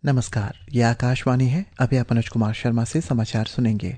नमस्कार, ये आकाशवाणी है। अभी आप अनुज कुमार शर्मा से समाचार सुनेंगे।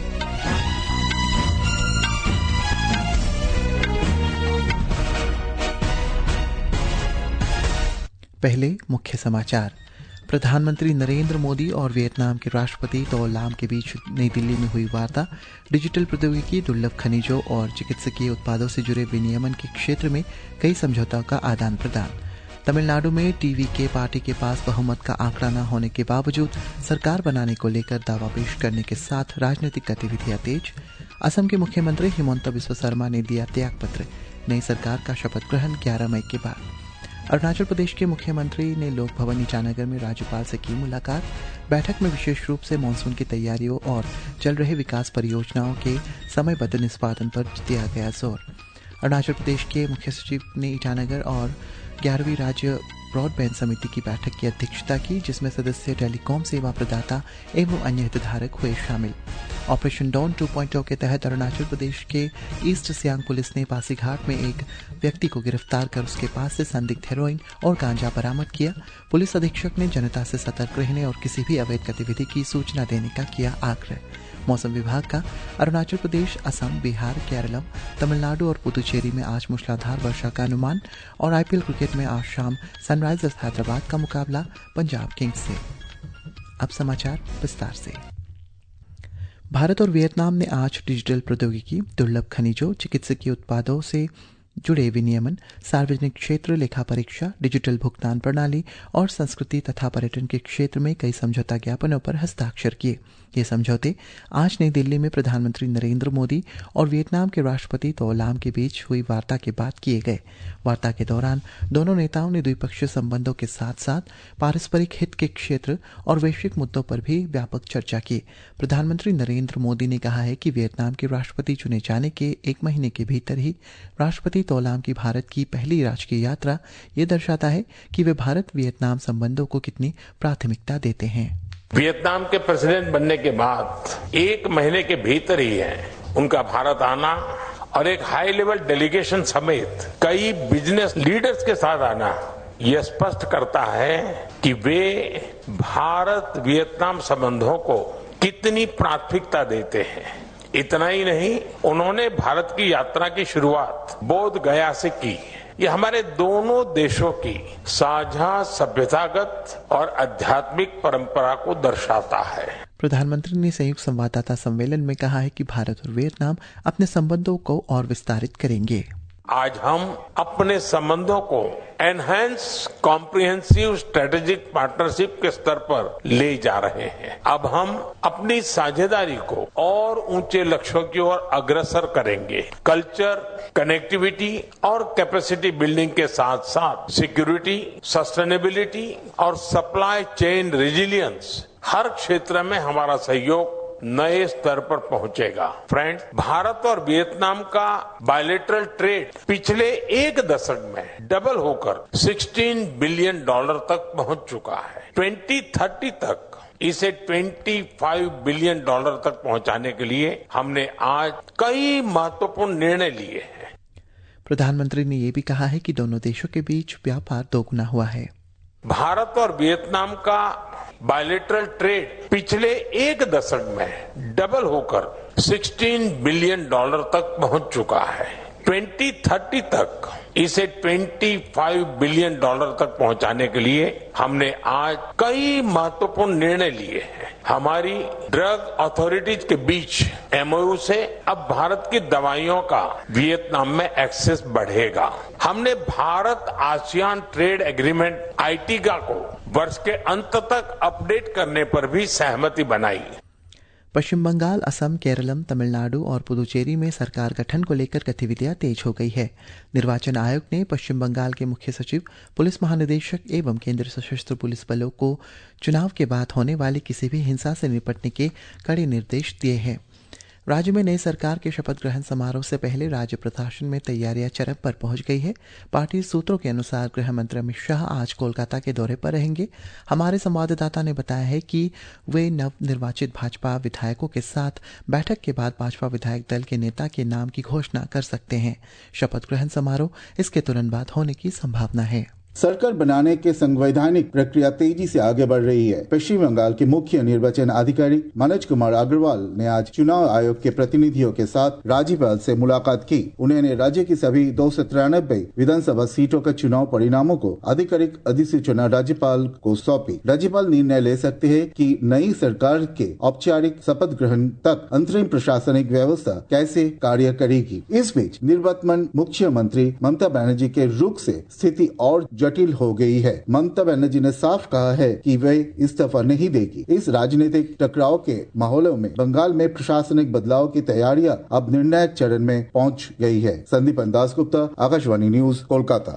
पहले मुख्य समाचार। प्रधानमंत्री नरेंद्र मोदी और वियतनाम के राष्ट्रपति तो लाम के बीच नई दिल्ली में हुई वार्ता। डिजिटल प्रौद्योगिकी, दुर्लभ खनिजों और चिकित्सकीय उत्पादों से जुड़े विनियमन के क्षेत्र में कई समझौतों का आदान प्रदान। तमिलनाडु में टीवीके पार्टी के पास बहुमत का आंकड़ा न होने के बावजूद सरकार बनाने को लेकर दावा पेश करने के साथ राजनीतिक गतिविधियां तेज। असम के मुख्यमंत्री हिमंता बिस्वा शर्मा ने दिया त्यागपत्र। नई सरकार का शपथ ग्रहण 11 मई के बाद। अरुणाचल प्रदेश के मुख्यमंत्री ने लोक भवन ईटानगर में राज्यपाल से की मुलाकात। बैठक में विशेष रूप से मानसून की तैयारियों और चल रहे विकास परियोजनाओं के समयबद्ध निष्पादन पर दिया गया जोर। अरुणाचल प्रदेश के मुख्य सचिव ने ईटानगर और 11वीं राज्य ब्रॉडबैंड समिति की बैठक की अध्यक्षता की, जिसमें सदस्य टेलीकॉम सेवा प्रदाता एवं अन्य हितधारक हुए शामिल। ऑपरेशन डॉन 2.0 के तहत अरुणाचल प्रदेश के ईस्ट सियांग पुलिस ने पासीघाट में एक व्यक्ति को गिरफ्तार कर उसके पास से संदिग्ध हेरोइन और गांजा बरामद किया। पुलिस अधीक्षक ने जनता से सतर्क रहने और किसी भी अवैध गतिविधि की सूचना देने का किया आग्रह। मौसम विभाग का अरुणाचल प्रदेश, असम, बिहार, केरलम, तमिलनाडु और पुदुचेरी में आज मूसलाधार वर्षा का अनुमान। और आईपीएल क्रिकेट में आज शाम सनराइजर्स हैदराबाद का मुकाबला पंजाब किंग्स से। अब समाचार विस्तार से। भारत और वियतनाम ने आज डिजिटल प्रौद्योगिकी, दुर्लभ खनिजों, चिकित्सकीय उत्पादों से जुड़े विनियमन, सार्वजनिक क्षेत्र लेखा परीक्षा, डिजिटल भुगतान प्रणाली और संस्कृति तथा पर्यटन के क्षेत्र में कई समझौता ज्ञापनों पर हस्ताक्षर किए। ये समझौते आज नई दिल्ली में प्रधानमंत्री नरेंद्र मोदी और वियतनाम के राष्ट्रपति तो लाम के बीच हुई वार्ता के बाद किए गए। वार्ता के दौरान दोनों नेताओं ने द्विपक्षीय संबंधों के साथ साथ पारस्परिक हित के क्षेत्र और वैश्विक मुद्दों पर भी व्यापक चर्चा की। प्रधानमंत्री नरेंद्र मोदी ने कहा है कि वियतनाम के राष्ट्रपति चुने जाने के 1 महीने के भीतर ही राष्ट्रपति तो लाम की भारत की पहली राजकीय यात्रा ये दर्शाता है कि वे भारत वियतनाम संबंधों को कितनी प्राथमिकता देते हैं। वियतनाम के प्रेसिडेंट बनने के बाद 1 महीने के भीतर ही है उनका भारत आना और एक हाई लेवल डेलीगेशन समेत कई बिजनेस लीडर्स के साथ आना, यह स्पष्ट करता है कि वे भारत वियतनाम संबंधों को कितनी प्राथमिकता देते हैं। इतना ही नहीं, उन्होंने भारत की यात्रा की शुरुआत बोध गया से की। ये हमारे दोनों देशों की साझा सभ्यतागत और आध्यात्मिक परंपरा को दर्शाता है। प्रधानमंत्री ने संयुक्त संवाददाता सम्मेलन में कहा है कि भारत और वियतनाम अपने संबंधों को और विस्तारित करेंगे। आज हम अपने संबंधों को एनहांस कॉम्प्रिहेंसिव स्ट्रेटेजिक पार्टनरशिप के स्तर पर ले जा रहे हैं। अब हम अपनी साझेदारी को और ऊंचे लक्ष्यों की ओर अग्रसर करेंगे। कल्चर, कनेक्टिविटी और कैपेसिटी बिल्डिंग के साथ साथ सिक्योरिटी, सस्टेनेबिलिटी और सप्लाई चेन रेजिलियंस, हर क्षेत्र में हमारा सहयोग नए स्तर पर पहुंचेगा। फ्रेंड्स, भारत और वियतनाम का बायलैटरल ट्रेड पिछले 1 दशक में डबल होकर $16 बिलियन तक पहुंच चुका है। 2030 तक इसे $25 बिलियन तक पहुंचाने के लिए हमने आज कई महत्वपूर्ण निर्णय लिए हैं। प्रधानमंत्री ने यह भी कहा है कि दोनों देशों के बीच व्यापार दोगुना हुआ है। भारत और वियतनाम का बायलैटरल ट्रेड पिछले 1 दशक में डबल होकर $16 बिलियन तक पहुंच चुका है। 2030 तक इसे $25 बिलियन तक पहुंचाने के लिए हमने आज कई महत्वपूर्ण निर्णय लिए हैं। हमारी ड्रग अथॉरिटीज के बीच एमओयू से अब भारत की दवाइयों का वियतनाम में एक्सेस बढ़ेगा। हमने Bharat ASEAN trade agreement AITIGA को वर्ष के अंत तक अपडेट करने पर भी सहमति बनाई। पश्चिम बंगाल, असम, केरलम, तमिलनाडु और पुदुचेरी में सरकार गठन को लेकर गतिविधियां तेज हो गई है। निर्वाचन आयोग ने पश्चिम बंगाल के मुख्य सचिव, पुलिस महानिदेशक एवं केंद्रीय सशस्त्र पुलिस बलों को चुनाव के बाद होने वाली किसी भी हिंसा से निपटने के कड़े निर्देश दिए हैं। राज्य में नई सरकार के शपथ ग्रहण समारोह से पहले राज्य प्रशासन में तैयारियां चरम पर पहुंच गई है। पार्टी सूत्रों के अनुसार गृह मंत्री अमित शाह आज कोलकाता के दौरे पर रहेंगे। हमारे संवाददाता ने बताया है कि वे नवनिर्वाचित भाजपा विधायकों के साथ बैठक के बाद भाजपा विधायक दल के नेता के नाम की घोषणा कर सकते हैं। शपथ ग्रहण समारोह इसके तुरंत बाद होने की संभावना है। सरकार बनाने के संवैधानिक प्रक्रिया तेजी से आगे बढ़ रही है। पश्चिम बंगाल के मुख्य निर्वाचन अधिकारी मनोज कुमार अग्रवाल ने आज चुनाव आयोग के प्रतिनिधियों के साथ राज्यपाल से मुलाकात की। उन्होंने राज्य की सभी 293 विधानसभा सीटों के चुनाव परिणामों को आधिकारिक अधिसूचना राज्यपाल को सौंपी। राज्यपाल निर्णय ले सकते हैं कि नई सरकार के औपचारिक शपथ ग्रहण तक अंतरिम प्रशासनिक व्यवस्था कैसे कार्य करेगी। इस बीच निर्वर्तमान मुख्यमंत्री ममता बनर्जी के रुख से स्थिति और जटिल हो गई है। ममता बनर्जी ने साफ कहा है कि वे इस्तीफा नहीं देगी। इस राजनीतिक टकराव के माहौल में बंगाल में प्रशासनिक बदलाव की तैयारियां अब निर्णायक चरण में पहुंच गई है। संदीपन दासगुप्ता, आकाशवाणी न्यूज, कोलकाता।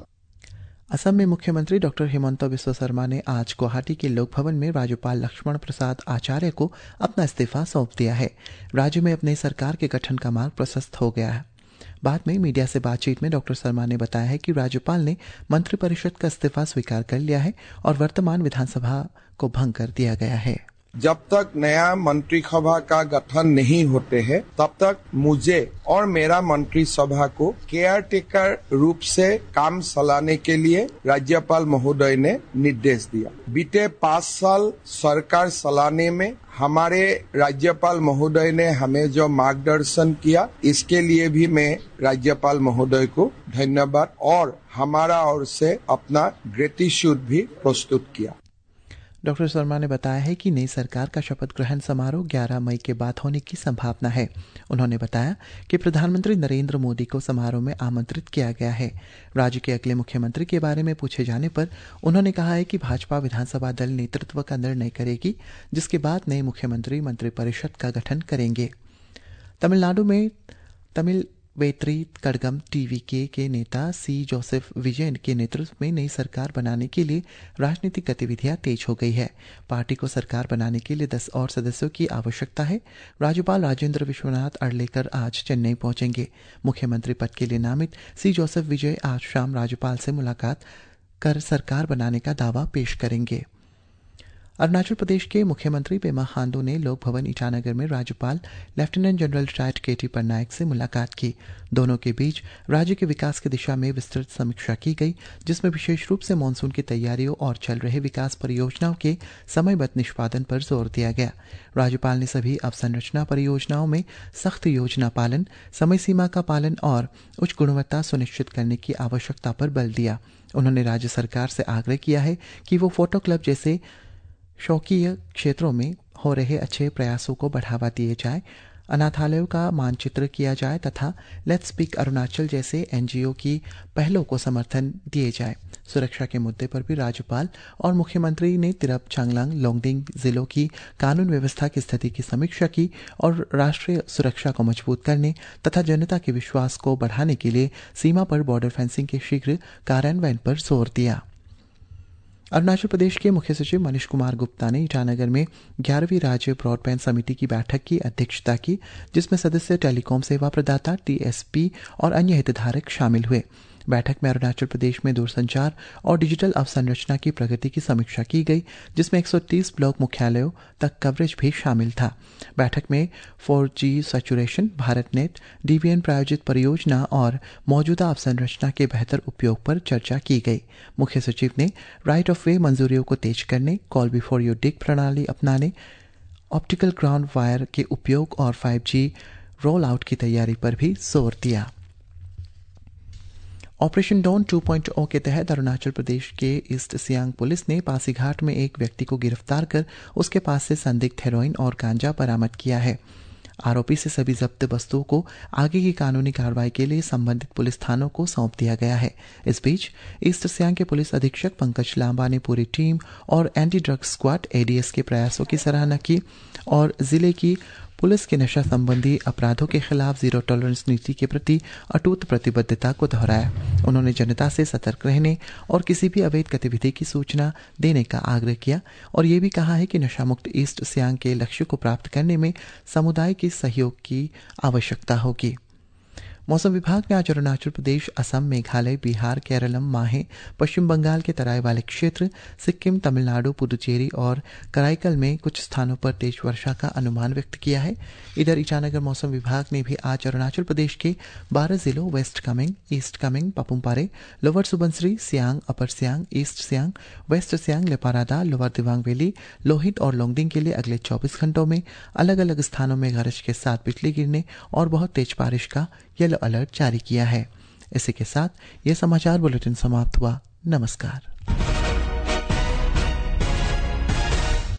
असम में मुख्यमंत्री डॉक्टर हिमंत बिस्वा शर्मा ने आज गुवाहाटी के लोक भवन में राज्यपाल लक्ष्मण प्रसाद आचार्य को अपना इस्तीफा सौंप दिया है। राज्य में अपनी सरकार के गठन का मार्ग प्रशस्त हो गया है। बाद में मीडिया से बातचीत में डॉक्टर शर्मा ने बताया है कि राज्यपाल ने मंत्रिपरिषद का इस्तीफा स्वीकार कर लिया है और वर्तमान विधानसभा को भंग कर दिया गया है। जब तक नया मंत्रिसभा का गठन नहीं होते हैं तब तक मुझे और मेरा मंत्रिसभा को केयर टेकर रूप से काम चलाने के लिए राज्यपाल महोदय ने निर्देश दिया। बीते 5 साल सरकार चलाने में हमारे राज्यपाल महोदय ने हमें जो मार्गदर्शन किया, इसके लिए भी मैं राज्यपाल महोदय को धन्यवाद और हमारा ओर से अपना ग्रेटिट्यूड भी प्रस्तुत किया। डॉक्टर शर्मा ने बताया है कि नई सरकार का शपथ ग्रहण समारोह 11 मई के बाद होने की संभावना है। उन्होंने बताया कि प्रधानमंत्री नरेंद्र मोदी को समारोह में आमंत्रित किया गया है। राज्य के अगले मुख्यमंत्री के बारे में पूछे जाने पर उन्होंने कहा है कि भाजपा विधानसभा दल नेतृत्व का निर्णय करेगी, जिसके बाद नए मुख्यमंत्री मंत्रिपरिषद का गठन करेंगे। तमिलनाडु में तमिल वेत्री कड़गम टीवीके के नेता सी जोसेफ विजयन के नेतृत्व में नई सरकार बनाने के लिए राजनीतिक गतिविधियां तेज हो गई है। पार्टी को सरकार बनाने के लिए 10 और सदस्यों की आवश्यकता है। राज्यपाल राजेंद्र विश्वनाथ अर्लेकर आज चेन्नई पहुंचेंगे। मुख्यमंत्री पद के लिए नामित सी जोसेफ विजय आज शाम राज्यपाल से मुलाकात कर सरकार बनाने का दावा पेश करेंगे। अरुणाचल प्रदेश के मुख्यमंत्री पेमा खांडू ने लोक भवन ईटानगर में राज्यपाल lieutenant general retired K T Patnaik से मुलाकात की। दोनों के बीच राज्य के विकास की दिशा में विस्तृत समीक्षा की गई, जिसमें विशेष रूप से मानसून की तैयारियों और चल रहे विकास परियोजनाओं के समयबद्ध निष्पादन पर जोर दिया गया। राज्यपाल ने सभी अवसंरचना परियोजनाओं में सख्त योजना पालन, समय सीमा का पालन और उच्च गुणवत्ता सुनिश्चित करने की आवश्यकता पर बल दिया। उन्होंने राज्य सरकार से आग्रह किया है कि वो फोटो क्लब जैसे शौकीय क्षेत्रों में हो रहे अच्छे प्रयासों को बढ़ावा दिए जाए, अनाथालयों का मानचित्र किया जाए तथा लेट्स स्पीक अरुणाचल जैसे एनजीओ की पहलों को समर्थन दिए जाए। सुरक्षा के मुद्दे पर भी राज्यपाल और मुख्यमंत्री ने तिरप, चांगलांग, लोंगडिंग जिलों की कानून व्यवस्था की स्थिति की समीक्षा की और राष्ट्रीय सुरक्षा को मजबूत करने तथा जनता के विश्वास को बढ़ाने के लिए सीमा पर बॉर्डर फेंसिंग के शीघ्र कार्यान्वयन पर जोर दिया। अरुणाचल प्रदेश के मुख्य सचिव मनीष कुमार गुप्ता ने ईटानगर में 11वीं राज्य ब्रॉडबैंड समिति की बैठक की अध्यक्षता की, जिसमें सदस्य टेलीकॉम सेवा प्रदाता, टीएसपी और अन्य हितधारक शामिल हुए। बैठक में अरुणाचल प्रदेश में दूरसंचार और डिजिटल अवसंरचना की प्रगति की समीक्षा की गई, जिसमें 130 ब्लॉक मुख्यालयों तक कवरेज भी शामिल था। बैठक में 4G सैचुरेशन, भारतनेट, डीवीएन प्रायोजित परियोजना और मौजूदा अवसंरचना के बेहतर उपयोग पर चर्चा की गई। मुख्य सचिव ने राइट ऑफ वे मंजूरियों को तेज करने, कॉल बिफोर यू डिग प्रणाली अपनाने, ऑप्टिकल ग्राउंड वायर के उपयोग और 5G रोल आउट की तैयारी पर भी जोर दिया। ऑपरेशन डॉन 2.0 के तहत अरुणाचल प्रदेश के ईस्ट सियांग पुलिस ने पासीघाट में एक व्यक्ति को गिरफ्तार कर उसके पास से संदिग्ध हेरोइन और गांजा बरामद किया है। आरोपी से सभी जब्त वस्तुओं को आगे की कानूनी कार्रवाई के लिए संबंधित पुलिस थानों को सौंप दिया गया है। इस बीच ईस्ट सियांग के पुलिस अधीक्षक पंकज लांबा ने पूरी टीम और एंटी ड्रग्स स्क्वाड एडीएस के प्रयासों की सराहना की और जिले की पुलिस के नशा संबंधी अपराधों के खिलाफ जीरो टॉलरेंस नीति के प्रति अटूट प्रतिबद्धता को दोहराया। उन्होंने जनता से सतर्क रहने और किसी भी अवैध गतिविधि की सूचना देने का आग्रह किया और ये भी कहा है कि नशा मुक्त ईस्ट सियांग के लक्ष्य को प्राप्त करने में समुदाय के सहयोग की आवश्यकता होगी। मौसम विभाग ने आज अरुणाचल प्रदेश, असम, मेघालय, बिहार, केरलम, माहे, पश्चिम बंगाल के तराई वाले क्षेत्र, सिक्किम, तमिलनाडु, पुदुचेरी और कराईकल में कुछ स्थानों पर तेज वर्षा का अनुमान व्यक्त किया है। इधर ईटानगर मौसम विभाग ने भी आज अरुणाचल प्रदेश के 12 जिलों west Kameng, east Kameng, Papum Pare, lower Subansiri, Siang, upper Siang, east Siang, west Siang, Lepa Rada, lower Dibang valley, Lohit और लोंगडिंग के लिए अगले 24 घंटों में अलग अलग स्थानों में गरज के साथ बिजली गिरने और बहुत तेज बारिश का येलो अलर्ट जारी किया है। इसी के साथ यह समाचार बुलेटिन समाप्त हुआ। नमस्कार।